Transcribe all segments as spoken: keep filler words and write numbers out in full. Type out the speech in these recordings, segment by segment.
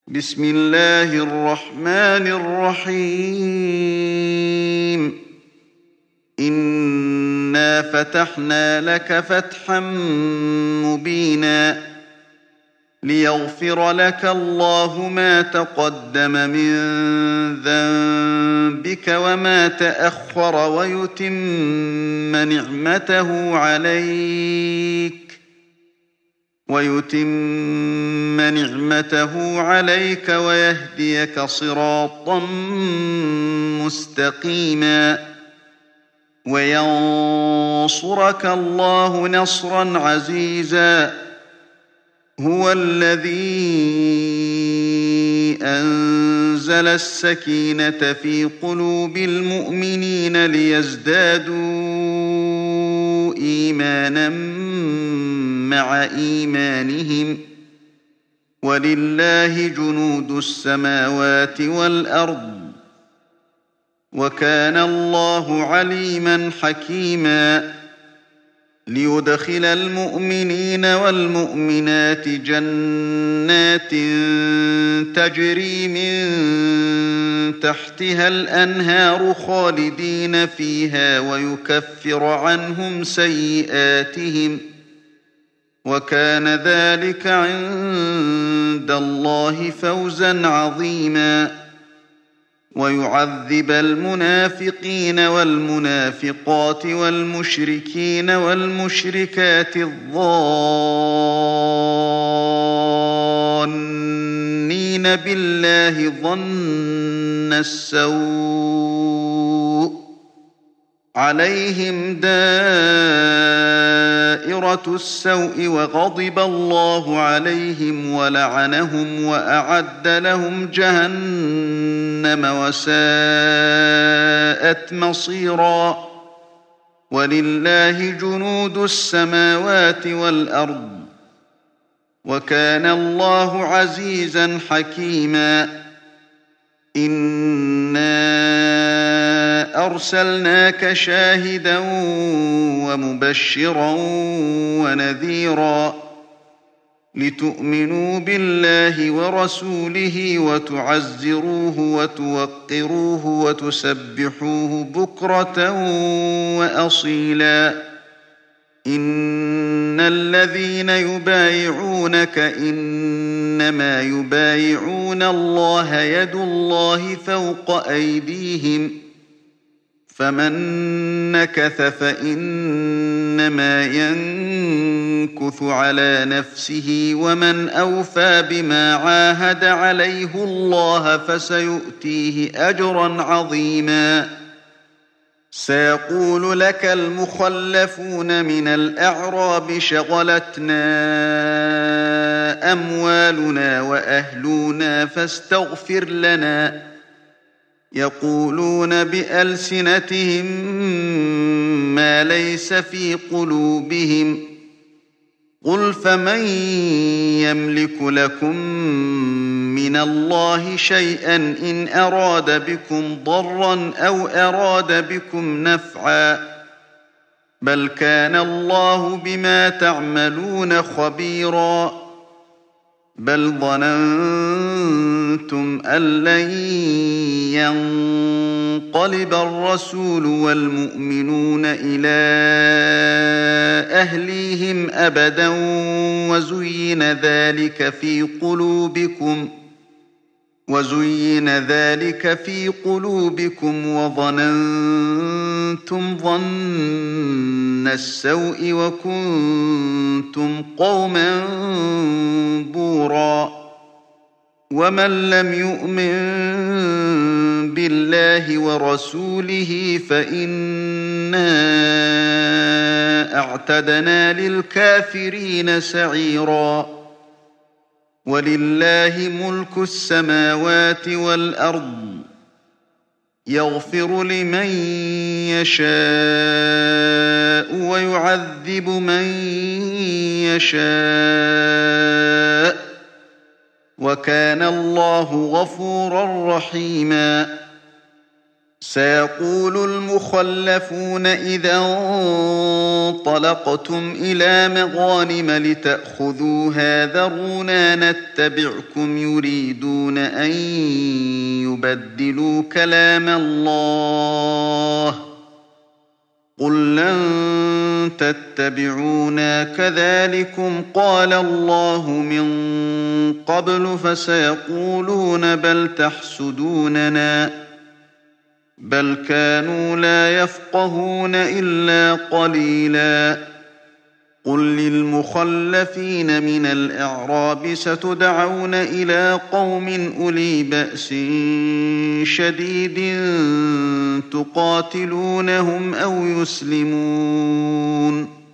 بسم الله الرحمن الرحيم إنا فتحنا لك فتحا مبينا ليغفر لك الله ما تقدم من ذنبك وما تأخر ويتم نعمته عليك ويتم نعمته عليك ويهديك صراطا مستقيما وينصرك الله نصرا عزيزا هو الذي أنزل السكينة في قلوب المؤمنين ليزدادوا إيمانا مع إيمانهم ولله جنود السماوات والأرض وكان الله عليما حكيما ليدخل المؤمنين والمؤمنات جنات تجري من تحتها الأنهار خالدين فيها ويكفر عنهم سيئاتهم وكان ذلك عند الله فوزا عظيما ويعذب المنافقين والمنافقات والمشركين والمشركات الظانين بالله ظن السوء عليهم دائرة السوء وغضب الله عليهم ولعنهم وأعد لهم جهنم وساءت مصيرا ولله جنود السماوات والأرض وكان الله عزيزا حكيما إنا أرسلناك شاهدا ومبشرا ونذيرا لتؤمنوا بالله ورسوله وتعزروه وتوقروه وتسبحوه بكرة وأصيلا إن الذين يبايعونك إنما يبايعون الله يد الله فوق أيديهم فمن نكث فإنما ينكث على نفسه ومن أوفى بما عاهد عليه الله فسيؤتيه أجرا عظيما سيقول لك المخلفون من الأعراب شغلتنا أموالنا وأهلنا فاستغفر لنا يقولون بألسنتهم ما ليس في قلوبهم قل فمن يملك لكم من الله شيئا إن أراد بكم ضرا أو أراد بكم نفعا بل كان الله بما تعملون خبيرا بل ظننتم أن لن ينقلب الرسول والمؤمنون إلى أهليهم أبدا وزين ذلك في قلوبكم وزين ذلك في قلوبكم وظننتم ظن السوء وكنتم قوما بورا ومن لم يؤمن بالله ورسوله فإنا أعتدنا للكافرين سعيرا ولله ملك السماوات والأرض يغفر لمن يشاء ويعذب من يشاء وكان الله غفورا رحيما سيقول المخلفون إذا انطلقتم إلى مغانم لتأخذوها ذرونا نتبعكم يريدون أن يبدلوا كلام الله قل لن تتبعونا كذلكم قال الله من قبل فسيقولون بل تحسدوننا بل كانوا لا يفقهون إلا قليلا قل للمخلفين من الأعراب ستدعون إلى قوم أولي بأس شديد تقاتلونهم أو يسلمون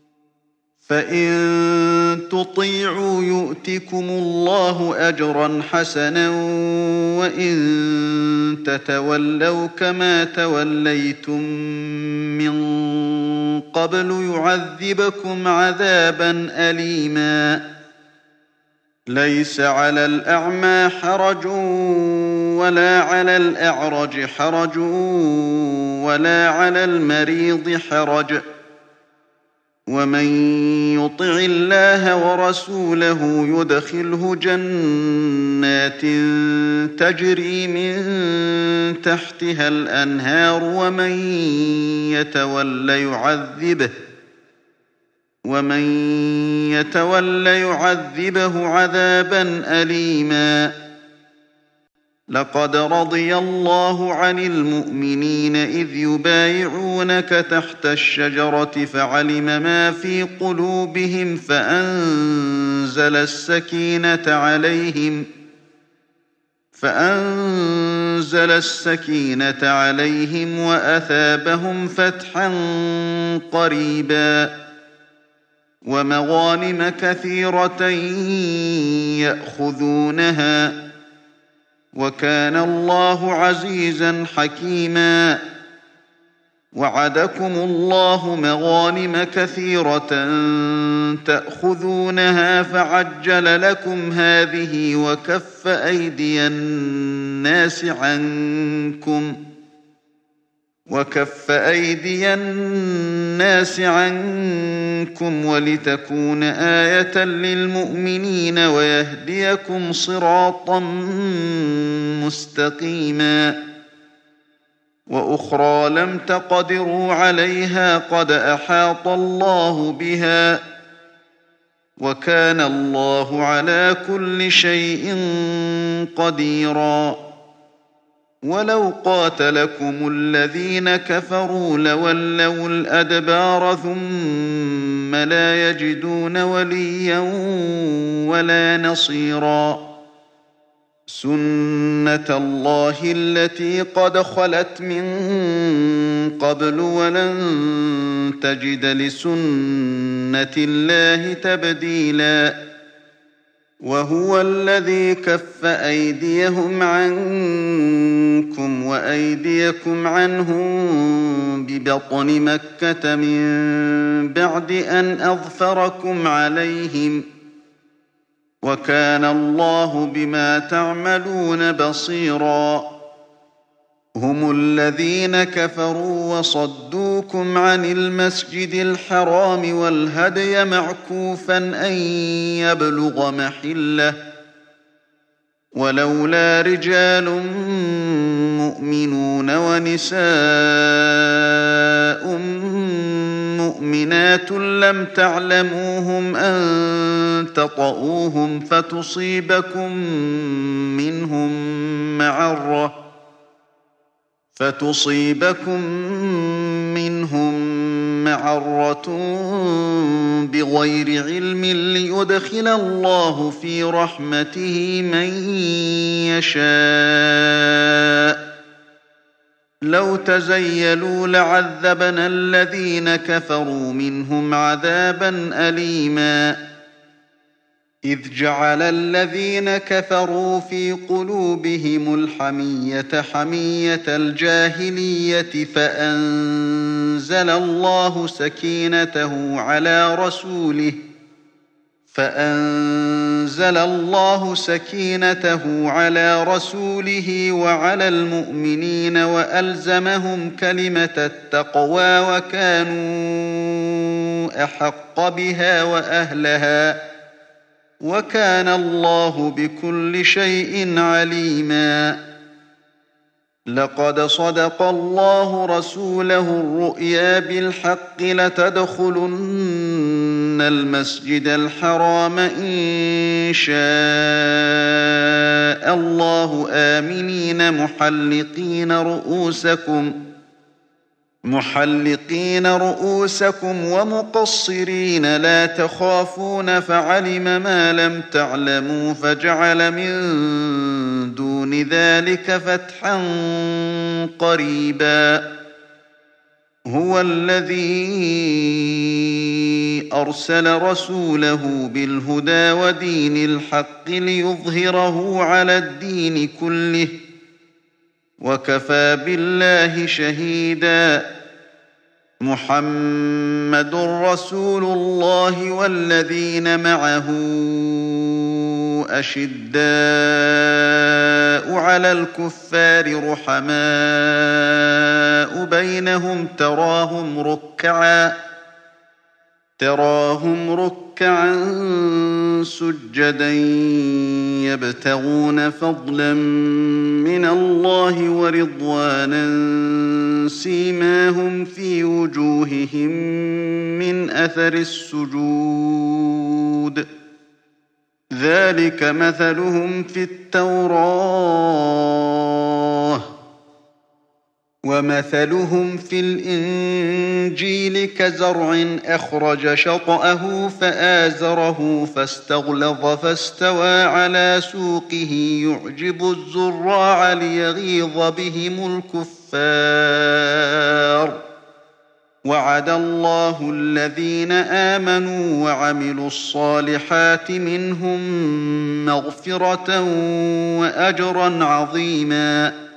فإن تطيعوا يؤتكم الله أجرا حسنا وإن تتولوا كما توليتم من قبل يعذبكم عذابا أليما ليس على الأعمى حرج ولا على الأعرج حرج ولا على المريض حرج ومن يطع الله ورسوله يدخله جنات تجري من تحتها الأنهار ومن يتول يعذبه ومن يتول يعذبه عذابا أليما لقد رضي الله عن المؤمنين إذ يبايعونك تحت الشجرة فعلم ما في قلوبهم فأنزل السكينة عليهم فأنزل السكينة عليهم وأثابهم فتحا قريبا ومغانم كثيرة يأخذونها وكان الله عزيزا حكيما وعدكم الله مغانم كثيرة تأخذونها فعجل لكم هذه وكف أيدي الناس عنكم وكف أيدي الناس عنكم ولتكون آية للمؤمنين ويهديكم صراطا مستقيما وأخرى لم تقدروا عليها قد أحاط الله بها وكان الله على كل شيء قديرا ولو قاتلكم الذين كفروا لولوا الأدبار ثم لا يجدون وليا ولا نصيرا سنة الله التي قد خلت من قبل ولن تجد لسنة الله تبديلا وهو الذي كف أيديهم عنكم وأيديكم عنهم ببطن مكة من بعد أن أظفركم عليهم وكان الله بما تعملون بصيرا هم الذين كفروا وصدوكم عن المسجد الحرام والهدي معكوفا أن يبلغ محله ولولا رجال مؤمنون ونساء مؤمنات لم تعلموهم أن تطؤوهم فتصيبكم منهم معرة فتصيبكم منهم معرة بغير علم ليدخل الله في رحمته من يشاء لو تزيلوا لعذبنا الذين كفروا منهم عذابا أليما إذ جعل الذين كفروا في قلوبهم الحمية حمية الجاهلية فأنزل الله سكينته على رسوله فأنزل الله سكينته على رسوله وعلى المؤمنين وألزمهم كلمة التقوى وكانوا أحق بها وأهلها وكان الله بكل شيء عليما لقد صدق الله رسوله الرؤيا بالحق لتدخلن المسجد الحرام إن شاء الله آمنين محلقين رؤوسكم محلقين رؤوسكم ومقصرين لا تخافون فعلم ما لم تعلموا فجعل من دون ذلك فتحا قريبا هو الذي أرسل رسوله بالهدى ودين الحق ليظهره على الدين كله وكفى بالله شهيدا محمد رسول الله والذين معه أشداء على الكفار رحماء بينهم تراهم ركعا تراهم ركعا سجدا يبتغون فضلا من الله ورضوانا سيماهم في وجوههم من أثر السجود ذلك مثلهم في التوراة ومثلهم في الإنجيل كزرع أخرج شطأه فآزره فاستغلظ فاستوى على سوقه يعجب الزراع ليغيظ بهم الكفار وعد الله الذين آمنوا وعملوا الصالحات منهم مغفرة وأجرا عظيما